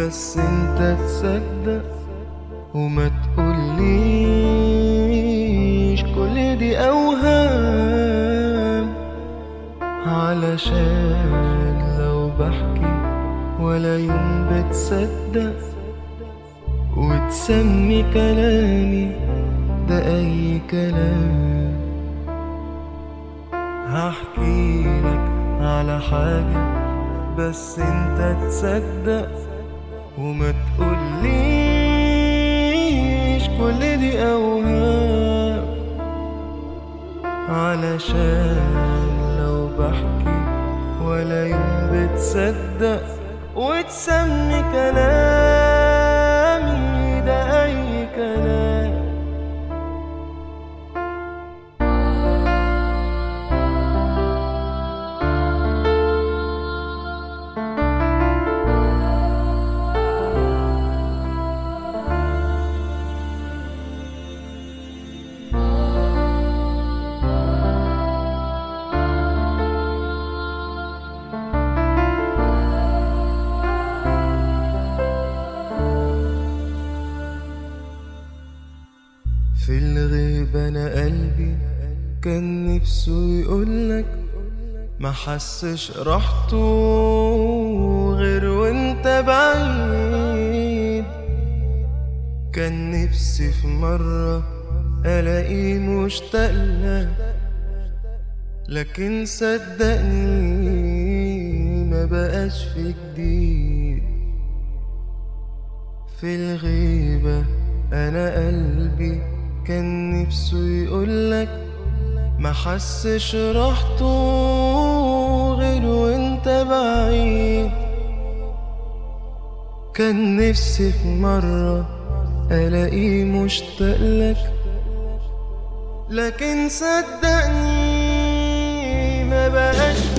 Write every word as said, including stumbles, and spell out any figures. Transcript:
بس انت تصدق وما تقوليش كل دي اوهام، علشان لو بحكي ولا يوم بتصدق وتسمي كلامي ده اي كلام. هحكي لك على حاجة بس انت تصدق وما تقوليش كل دي اوهام، علشان لو بحكي ولا يوم بتصدق وتسمي كلامي ده اي كلام. في الغيبة أنا قلبي كان نفسه يقولك ما حسش راحته غير وانت بعيد. كان نفسي في مرة ألاقيه مشتاق لك، لكن صدقني ما بقاش في جديد. في الغيبة أنا قلبي كان نفسه يقولك ما حسش راحته غير وانت بعيد. كان نفسي في مرة ألاقيه مشتاق لك، لكن صدقني ما بقاش